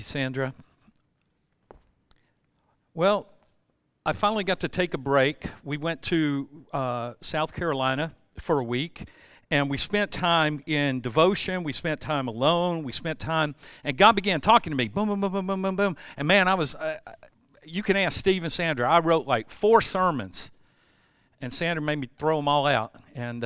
Sandra. Well, I finally got to take a break. We went to South Carolina for a week, and we spent time in devotion. We spent time alone. We spent time, and God began talking to me. Boom, boom, boom, boom, boom, boom, boom. And man, you can ask Steve and Sandra. I wrote like 4 sermons, and Sandra made me throw them all out. And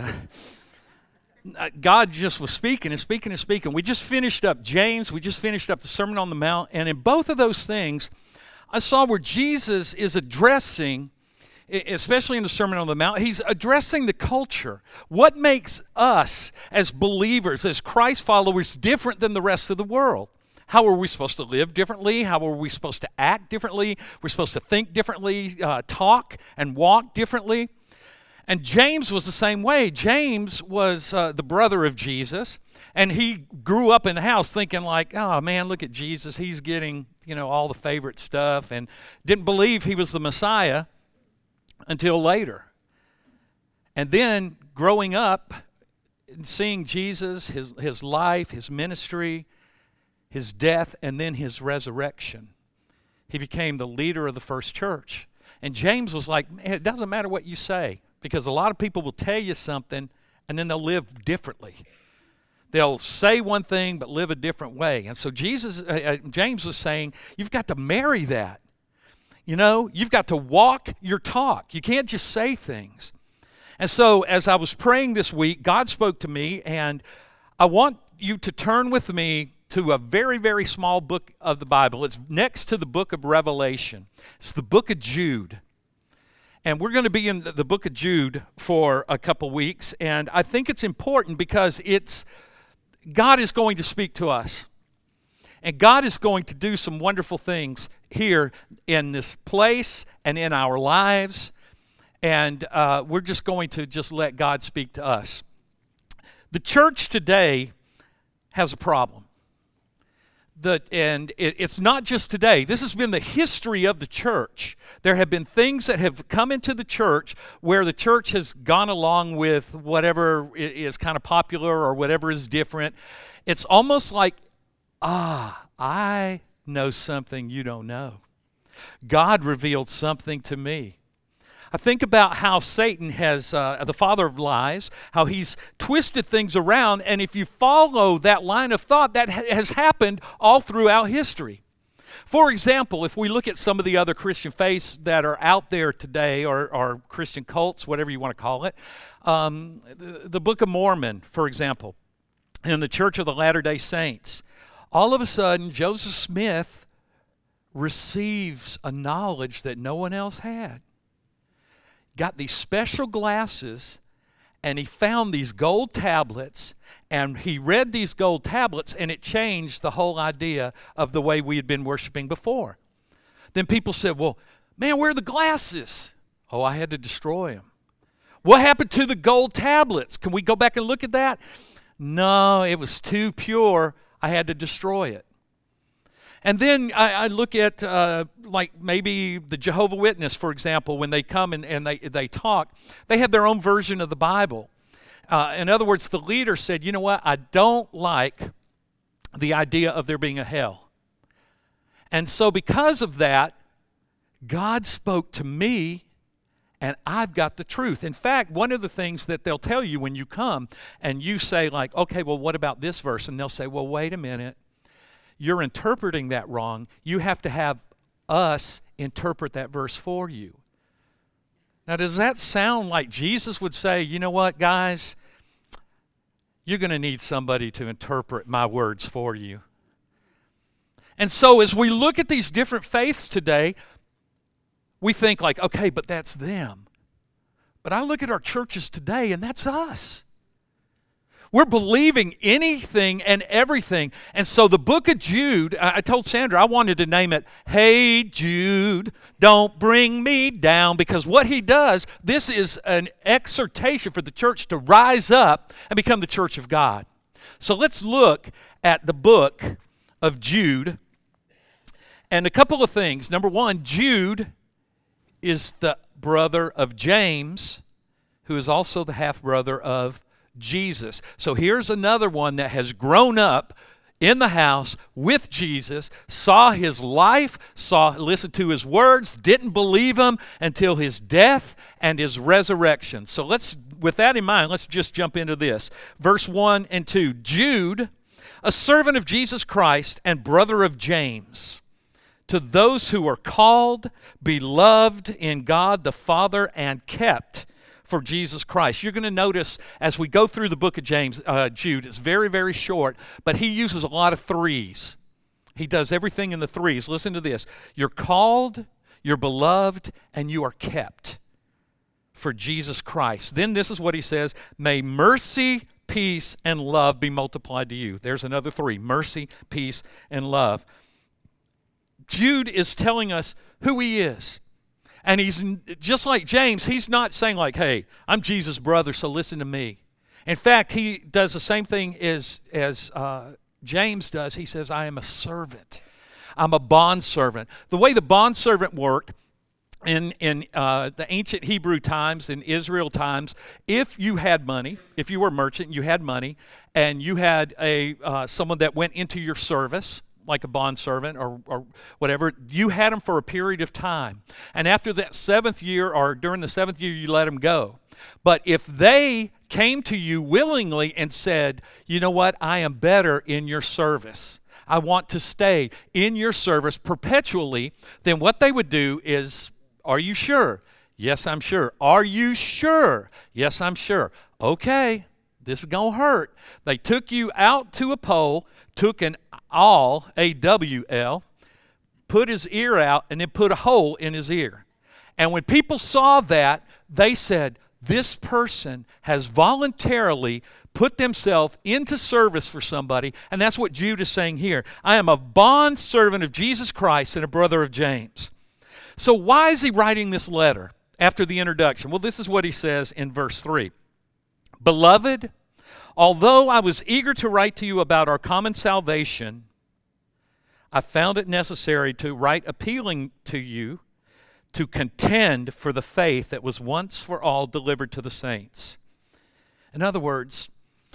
God just was speaking and speaking and speaking. We just finished up James. We just finished up the Sermon on the Mount. And in both of those things, I saw where Jesus is addressing, especially in the Sermon on the Mount, he's addressing the culture. What makes us as believers, as Christ followers, different than the rest of the world? How are we supposed to live differently? How are we supposed to act differently? We're supposed to think differently, talk and walk differently. And James was the same way. James was the brother of Jesus, and he grew up in the house thinking like, oh man, look at Jesus. He's getting, all the favorite stuff, and didn't believe he was the Messiah until later. And then growing up and seeing Jesus, his life, his ministry, his death, and then his resurrection, he became the leader of the first church. And James was like, man, it doesn't matter what you say, because a lot of people will tell you something and then they'll live differently. They'll say one thing but live a different way. And so James was saying, you've got to marry that. You've got to walk your talk. You can't just say things. And so as I was praying this week, God spoke to me, and I want you to turn with me to a very, very small book of the Bible. It's next to the book of Revelation. It's the book of Jude. And we're going to be in the book of Jude for a couple weeks. And I think it's important because God is going to speak to us. And God is going to do some wonderful things here in this place and in our lives. And we're just going to just let God speak to us. The church today has a problem. It's not just today. This has been the history of the church. There have been things that have come into the church where the church has gone along with whatever is kind of popular or whatever is different. It's almost like, I know something you don't know. God revealed something to me. I think about how Satan has, the father of lies, how he's twisted things around, and if you follow that line of thought, that has happened all throughout history. For example, if we look at some of the other Christian faiths that are out there today, or Christian cults, whatever you want to call it, the Book of Mormon, for example, and the Church of the Latter-day Saints, all of a sudden, Joseph Smith receives a knowledge that no one else had. Got these special glasses, and he found these gold tablets, and he read these gold tablets, and it changed the whole idea of the way we had been worshiping before. Then people said, well, man, where are the glasses? Oh, I had to destroy them. What happened to the gold tablets? Can we go back and look at that? No, it was too pure. I had to destroy it. And then I look at like maybe the Jehovah's Witness, for example, when they come and they talk, they have their own version of the Bible. In other words, the leader said, you know what, I don't like the idea of there being a hell. And so because of that, God spoke to me, and I've got the truth. In fact, one of the things that they'll tell you when you come and you say like, okay, well, what about this verse? And they'll say, well, wait a minute. You're interpreting that wrong. You have to have us interpret that verse for you. Now, does that sound like Jesus would say, you know what, guys? You're going to need somebody to interpret my words for you. And so as we look at these different faiths today, we think like, okay, but that's them. But I look at our churches today, and that's us. We're believing anything and everything. And so the book of Jude, I told Sandra I wanted to name it, Hey Jude, Don't Bring Me Down, because what he does, this is an exhortation for the church to rise up and become the church of God. So let's look at the book of Jude. And a couple of things. Number one, Jude is the brother of James, who is also the half-brother of Jesus. So here's another one that has grown up in the house with Jesus, saw his life, listened to his words, didn't believe him until his death and his resurrection. So with that in mind, let's just jump into this. Verse 1 and 2. Jude, a servant of Jesus Christ and brother of James, to those who are called, beloved in God the Father, and kept for Jesus Christ. You're going to notice as we go through the book of Jude, it's very, very short, but he uses a lot of threes. He does everything in the threes. Listen to this. You're called, you're beloved, and you are kept for Jesus Christ. Then this is what he says, may mercy, peace, and love be multiplied to you. There's another three, mercy, peace, and love. Jude is telling us who he is. And he's just like James, he's not saying like, hey, I'm Jesus' brother, so listen to me. In fact, he does the same thing as James does. He says, I am a servant. I'm a bondservant. The way the bondservant worked in the ancient Hebrew times, in Israel times, if you had money, if you were a merchant, you had money, and you had someone that went into your service, like a bondservant or whatever, you had them for a period of time. And after that 7th year, or during the 7th year, you let them go. But if they came to you willingly and said, you know what, I am better in your service, I want to stay in your service perpetually, then what they would do is, are you sure? Yes, I'm sure. Are you sure? Yes, I'm sure. Okay, this is going to hurt. They took you out to a pole, took an awl, A-W-L, put his ear out, and then put a hole in his ear. And when people saw that, they said, this person has voluntarily put themselves into service for somebody, and that's what Jude is saying here. I am a bondservant of Jesus Christ and a brother of James. So why is he writing this letter after the introduction? Well, this is what he says in verse 3. Beloved, although I was eager to write to you about our common salvation, I found it necessary to write appealing to you to contend for the faith that was once for all delivered to the saints. In other words,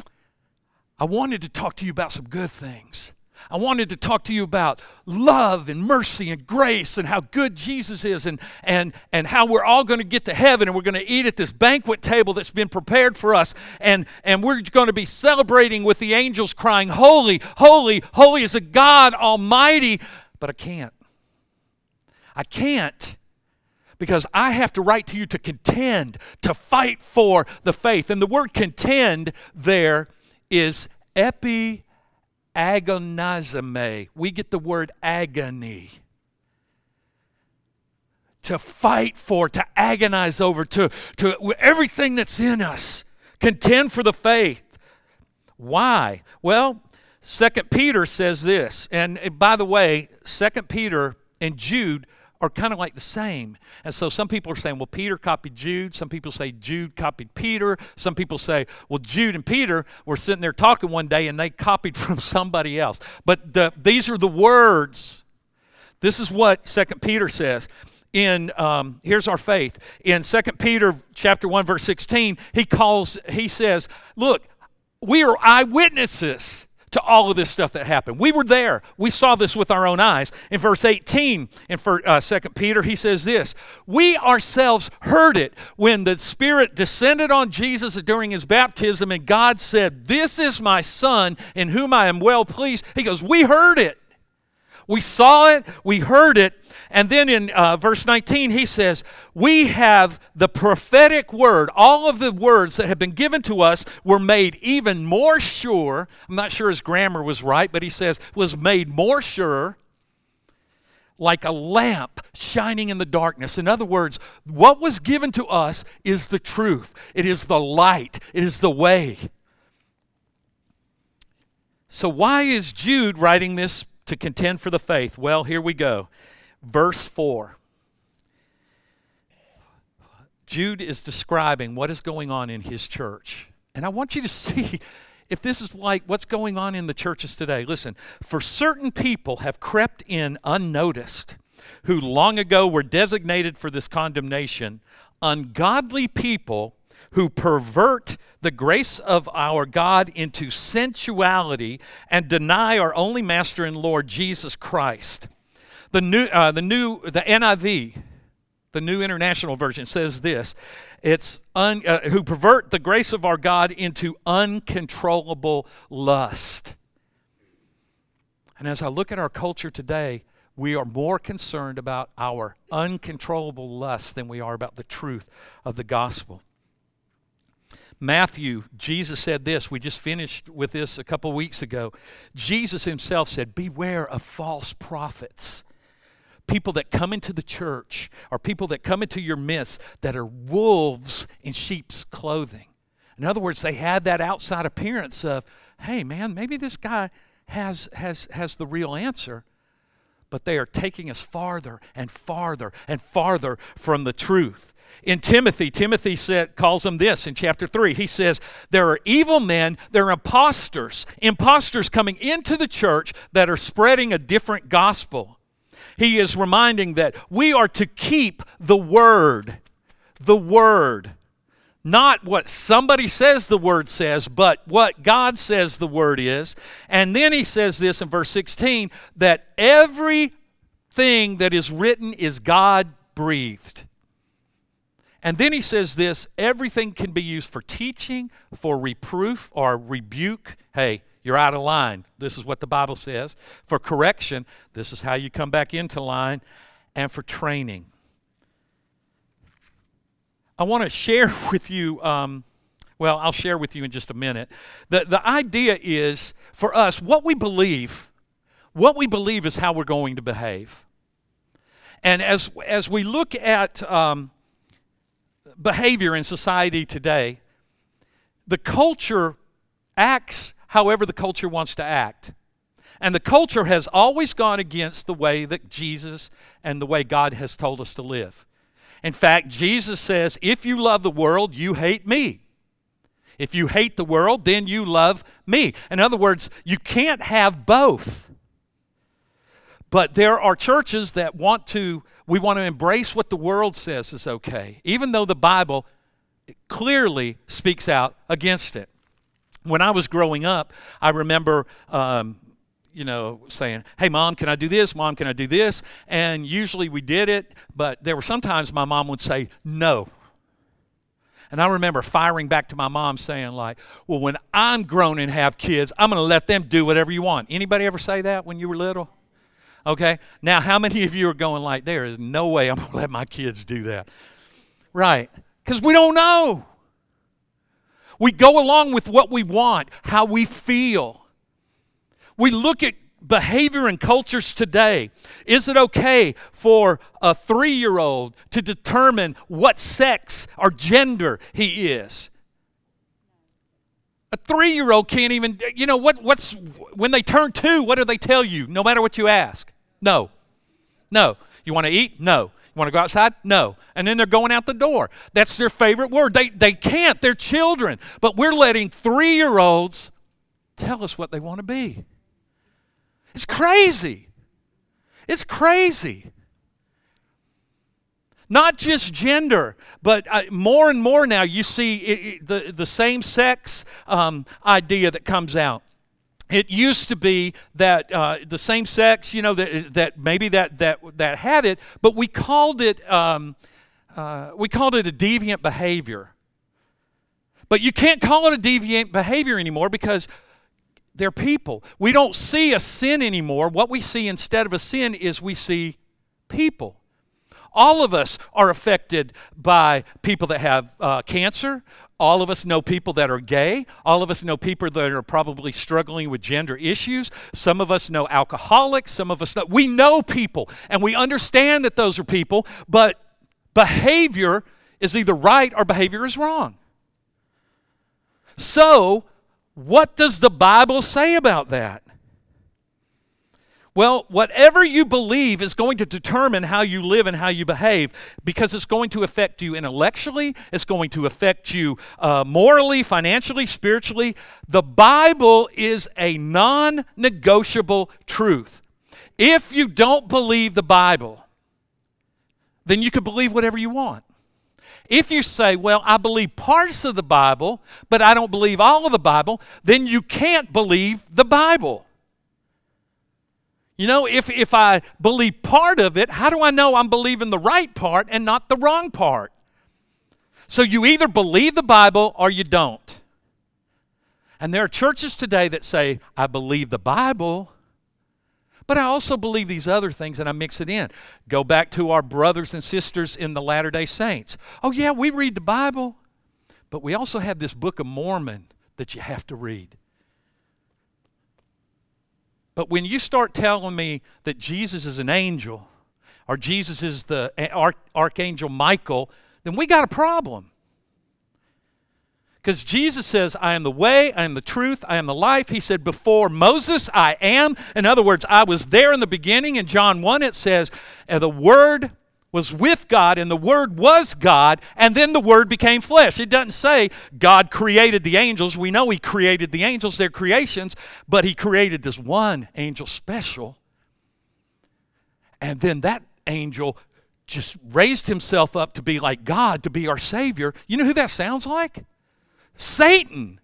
I wanted to talk to you about some good things. I wanted to talk to you about love and mercy and grace and how good Jesus is and how we're all going to get to heaven and we're going to eat at this banquet table that's been prepared for us and we're going to be celebrating with the angels crying, holy, holy, holy is a God Almighty. But I can't. Because I have to write to you to contend, to fight for the faith. And the word contend there is agonizame. We get the word agony. To fight for, to agonize over, to everything that's in us. Contend for the faith. Why? Well, 2 Peter says this. And by the way, 2 Peter and Jude are kind of like the same. And so some people are saying, well, Peter copied Jude. Some people say Jude copied Peter. Some people say, well, Jude and Peter were sitting there talking one day and they copied from somebody else. But these are the words. This is what 2 Peter says. Here's our faith. In 2 Peter chapter 1, verse 16, he says, look, we are eyewitnesses to all of this stuff that happened. We were there. We saw this with our own eyes. In verse 18, in 2 Peter, he says this, we ourselves heard it when the Spirit descended on Jesus during his baptism and God said, this is my Son in whom I am well pleased. He goes, we heard it. We saw it. We heard it. And then in verse 19, he says, we have the prophetic word. All of the words that have been given to us were made even more sure. I'm not sure his grammar was right, but he says, was made more sure, like a lamp shining in the darkness. In other words, what was given to us is the truth. It is the light. It is the way. So why is Jude writing this to contend for the faith? Well, here we go. Verse 4. Jude is describing what is going on in his church. And I want you to see if this is like what's going on in the churches today. Listen, for certain people have crept in unnoticed, who long ago were designated for this condemnation, ungodly people who pervert the grace of our God into sensuality and deny our only Master and Lord, Jesus Christ. The NIV, the New International Version, says this: it's who pervert the grace of our God into uncontrollable lust. And as I look at our culture today, we are more concerned about our uncontrollable lust than we are about the truth of the gospel. Matthew, Jesus said this. We just finished with this a couple weeks ago. Jesus himself said, beware of false prophets. People that come into the church, or people that come into your midst that are wolves in sheep's clothing. In other words, they had that outside appearance of, hey man, maybe this guy has the real answer, but they are taking us farther and farther and farther from the truth. In Timothy calls them this in chapter 3. He says, there are evil men, there are imposters coming into the church that are spreading a different gospel. He is reminding that we are to keep the word. Not what somebody says the word says, but what God says the word is. And then he says this in verse 16, that everything that is written is God-breathed. And then he says this: everything can be used for teaching, for reproof or rebuke. Hey, you're out of line. This is what the Bible says. For correction, this is how you come back into line. And for training. I want to share with you, I'll share with you in just a minute. The idea is, for us, what we believe is how we're going to behave. And as we look at behavior in society today, the culture acts however the culture wants to act. And the culture has always gone against the way that Jesus and the way God has told us to live. In fact, Jesus says, if you love the world, you hate me. If you hate the world, then you love me. In other words, you can't have both. But there are churches that want to embrace what the world says is okay, even though the Bible clearly speaks out against it. When I was growing up, I remember saying, hey, Mom, can I do this? Mom, can I do this? And usually we did it, but there were sometimes my mom would say, no. And I remember firing back to my mom saying like, well, when I'm grown and have kids, I'm going to let them do whatever you want. Anybody ever say that when you were little? Okay. Now, how many of you are going like, there is no way I'm going to let my kids do that? Right. Because we don't know. We go along with what we want, how we feel. We look at behavior in cultures today. Is it okay for a 3-year-old to determine what sex or gender he is? A 3-year-old can't even, what's when they turn 2, what do they tell you? No matter what you ask. No. You want to eat? No. You want to go outside? No. And then they're going out the door. That's their favorite word. They can't. They're children. But we're letting 3-year-olds tell us what they want to be. It's crazy. It's crazy. Not just gender, but more and more now you see the same-sex idea that comes out. It used to be that the same sex, that maybe that had it, but we called it a deviant behavior. But you can't call it a deviant behavior anymore because they're people. We don't see a sin anymore. What we see instead of a sin is we see people. All of us are affected by people that have cancer. All of us know people that are gay. All of us know people that are probably struggling with gender issues. Some of us know alcoholics. We know people, and we understand that those are people, but behavior is either right or behavior is wrong. So, what does the Bible say about that? Well, whatever you believe is going to determine how you live and how you behave, because it's going to affect you intellectually, it's going to affect you morally, financially, spiritually. The Bible is a non-negotiable truth. If you don't believe the Bible, then you can believe whatever you want. If you say, well, I believe parts of the Bible, but I don't believe all of the Bible, then you can't believe the Bible. You know, if I believe part of it, how do I know I'm believing the right part and not the wrong part? So you either believe the Bible or you don't. And there are churches today that say, I believe the Bible, but I also believe these other things and I mix it in. Go back to our brothers and sisters in the Latter-day Saints. Oh yeah, we read the Bible, but we also have this Book of Mormon that you have to read. But when you start telling me that Jesus is an angel or Jesus is the Archangel Michael, then we got a problem. Because Jesus says, I am the way, I am the truth, I am the life. He said, before Moses, I am. In other words, I was there in the beginning. In John 1, it says, the Word was with God, and the Word was God, and then the Word became flesh. It doesn't say God created the angels. We know He created the angels, they're creations, but He created this one angel special. And then that angel just raised himself up to be like God, to be our Savior. You know who that sounds like? Satan.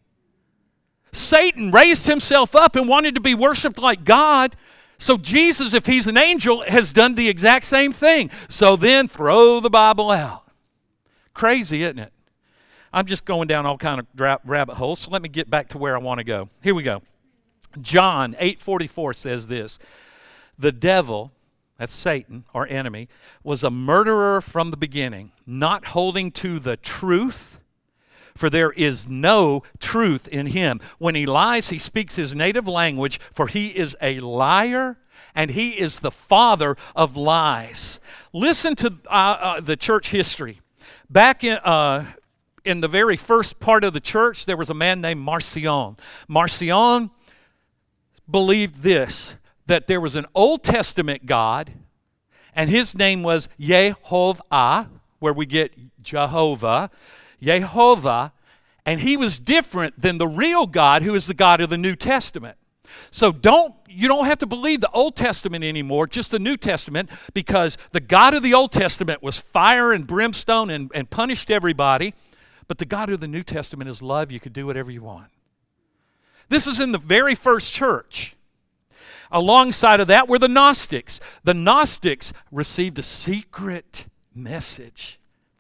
Satan raised himself up and wanted to be worshiped like God. So Jesus, if he's an angel, has done the exact same thing. So then throw the Bible out. Crazy, isn't it? I'm just going down all kind of rabbit holes, so let me get back to where I want to go. Here we go. John 8:44 says this. The devil, that's Satan, our enemy, was a murderer from the beginning, not holding to the truth, for there is no truth in him. When he lies, he speaks his native language, for he is a liar, and he is the father of lies. Listen to the church history. Back in the very first part of the church, there was a man named Marcion. Marcion believed this, that there was an Old Testament God, and his name was Yehovah, where we get Jehovah. Yehovah, and he was different than the real God, who is the God of the New Testament. So you don't have to believe the Old Testament anymore, just the New Testament, because the God of the Old Testament was fire and brimstone and punished everybody, but the God of the New Testament is love. You could do whatever you want. This is in the very first church. Alongside of that were the Gnostics. The Gnostics received a secret message.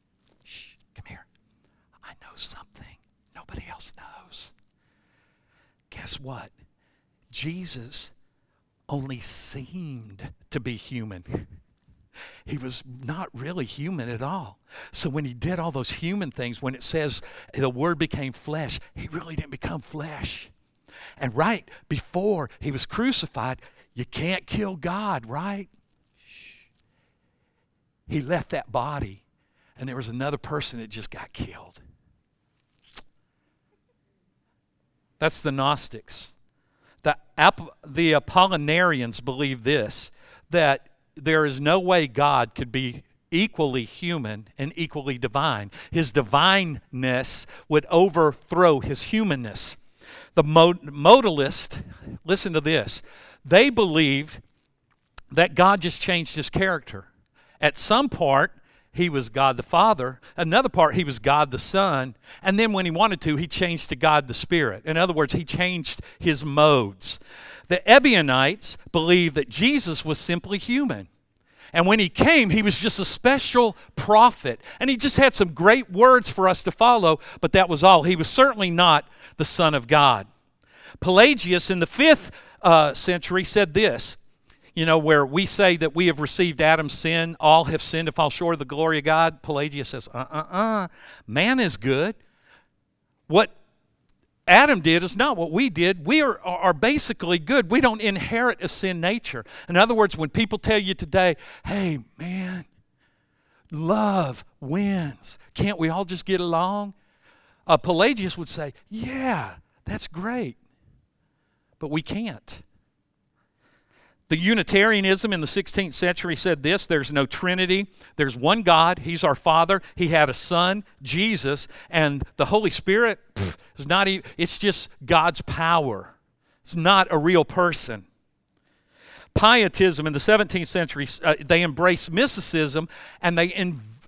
Something nobody else knows. Guess what? Jesus only seemed to be human. He was not really human at all. So when he did all those human things, when it says the Word became flesh, he really didn't become flesh. And right before he was crucified, you can't kill God, right? He left that body, and there was another person that just got killed. That's the Gnostics. The Apollinarians believe this, that there is no way God could be equally human and equally divine. His divineness would overthrow his humanness. The modalist, listen to this, they believed that God just changed his character. At some part, he was God the Father. Another part, he was God the Son. And then when he wanted to, he changed to God the Spirit. In other words, he changed his modes. The Ebionites believed that Jesus was simply human. And when he came, he was just a special prophet. And he just had some great words for us to follow, but that was all. He was certainly not the Son of God. Pelagius in the 5th century said this, where we say that we have received Adam's sin, all have sinned to fall short of the glory of God. Pelagius says, man is good. What Adam did is not what we did. We are basically good. We don't inherit a sin nature. In other words, when people tell you today, hey, man, love wins. Can't we all just get along? Pelagius would say, yeah, that's great. But we can't. The Unitarianism in the 16th century said this, there's no Trinity, there's one God, He's our Father, He had a Son, Jesus, and the Holy Spirit is not even, it's just God's power. It's not a real person. Pietism in the 17th century, they embraced mysticism, and they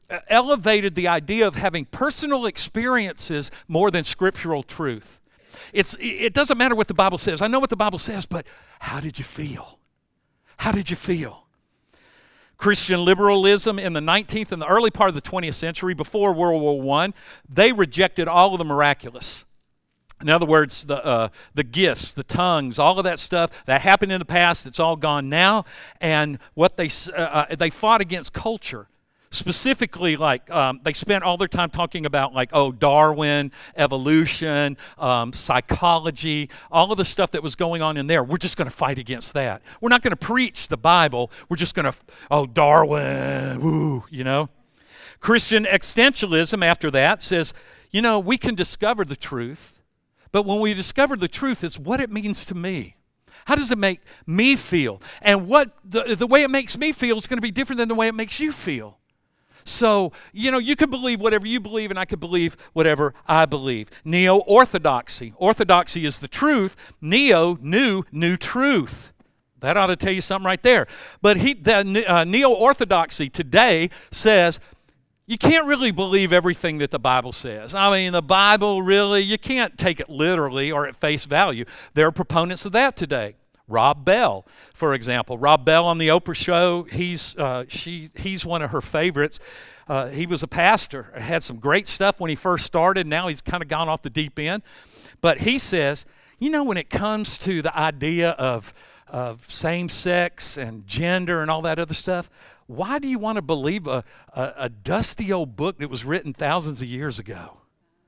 elevated the idea of having personal experiences more than scriptural truth. It doesn't matter what the Bible says. I know what the Bible says, but how did you feel? How did you feel? Christian liberalism in the 19th and the early part of the 20th century, before World War I, they rejected all of the miraculous. In other words, the gifts, the tongues, all of that stuff that happened in the past, it's all gone now. And what they fought against culture. Specifically, they spent all their time talking about Darwin, evolution, psychology, all of the stuff that was going on in there. We're just going to fight against that. We're not going to preach the Bible. We're just going to, Darwin, woo, Christian existentialism after that says, we can discover the truth, but when we discover the truth, it's what it means to me. How does it make me feel? And what the way it makes me feel is going to be different than the way it makes you feel. So, you could believe whatever you believe, and I could believe whatever I believe. Neo-orthodoxy. Orthodoxy is the truth. New truth. That ought to tell you something right there. But neo-orthodoxy today says, you can't really believe everything that the Bible says. I mean, the Bible really, you can't take it literally or at face value. There are proponents of that today. Rob Bell, for example. Rob Bell on the Oprah show, he's one of her favorites. He was a pastor, had some great stuff when he first started. Now he's kind of gone off the deep end. But he says, when it comes to the idea of same-sex and gender and all that other stuff, why do you want to believe a dusty old book that was written thousands of years ago?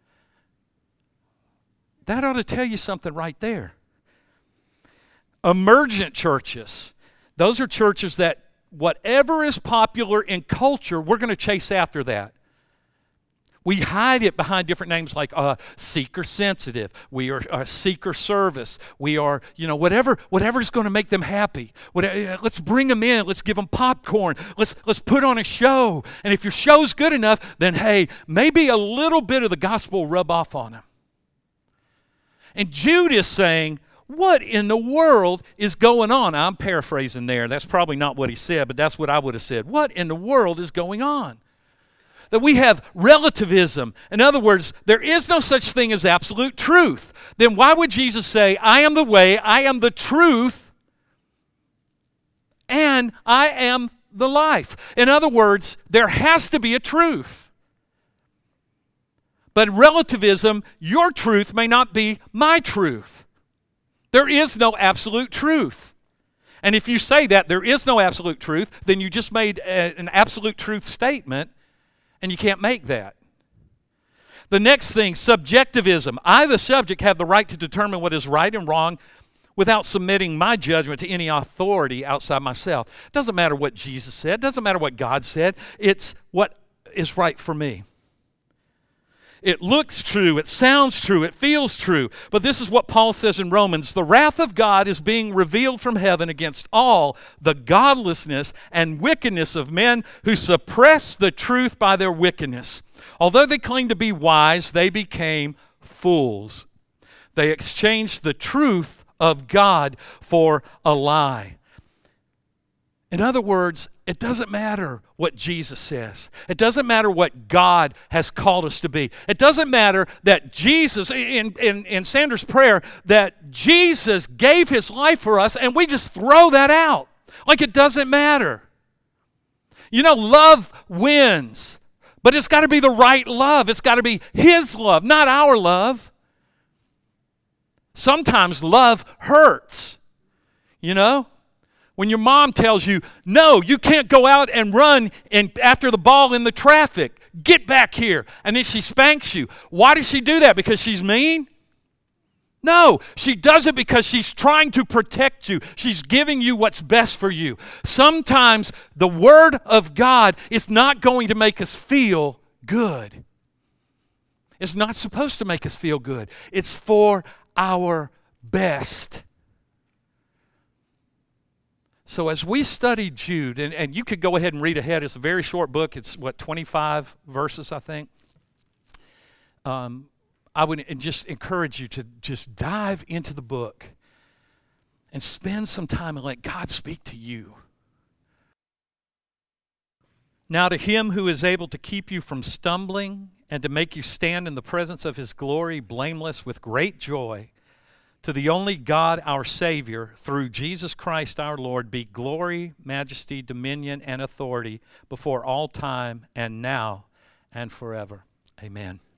That ought to tell you something right there. Emergent churches. Those are churches that whatever is popular in culture, we're going to chase after that. We hide it behind different names like seeker sensitive. We are seeker service. We are, whatever's going to make them happy. Let's bring them in. Let's give them popcorn. Let's put on a show. And if your show's good enough, then hey, maybe a little bit of the gospel will rub off on them. And Jude is saying, what in the world is going on? I'm paraphrasing there. That's probably not what he said, but that's what I would have said. What in the world is going on? That we have relativism. In other words, there is no such thing as absolute truth. Then why would Jesus say, I am the way, I am the truth, and I am the life? In other words, there has to be a truth. But relativism, your truth may not be my truth. There is no absolute truth. And if you say that there is no absolute truth, then you just made an absolute truth statement, and you can't make that. The next thing, subjectivism. I, the subject, have the right to determine what is right and wrong without submitting my judgment to any authority outside myself. It doesn't matter what Jesus said. It doesn't matter what God said. It's what is right for me. It looks true, it sounds true, it feels true. But this is what Paul says in Romans. The wrath of God is being revealed from heaven against all the godlessness and wickedness of men who suppress the truth by their wickedness. Although they claimed to be wise, they became fools. They exchanged the truth of God for a lie. In other words, it doesn't matter what Jesus says. It doesn't matter what God has called us to be. It doesn't matter that Jesus, in Sandra's prayer, that Jesus gave his life for us and we just throw that out. Like it doesn't matter. Love wins. But it's got to be the right love. It's got to be his love, not our love. Sometimes love hurts. When your mom tells you, no, you can't go out and run after the ball in the traffic. Get back here. And then she spanks you. Why does she do that? Because she's mean? No, she does it because she's trying to protect you. She's giving you what's best for you. Sometimes the Word of God is not going to make us feel good. It's not supposed to make us feel good. It's for our best. So as we study Jude, and you could go ahead and read ahead. It's a very short book. It's, 25 verses, I think. I would just encourage you to just dive into the book and spend some time and let God speak to you. Now to him who is able to keep you from stumbling and to make you stand in the presence of his glory blameless with great joy, to the only God our Savior, through Jesus Christ our Lord, be glory, majesty, dominion, and authority before all time and now and forever. Amen.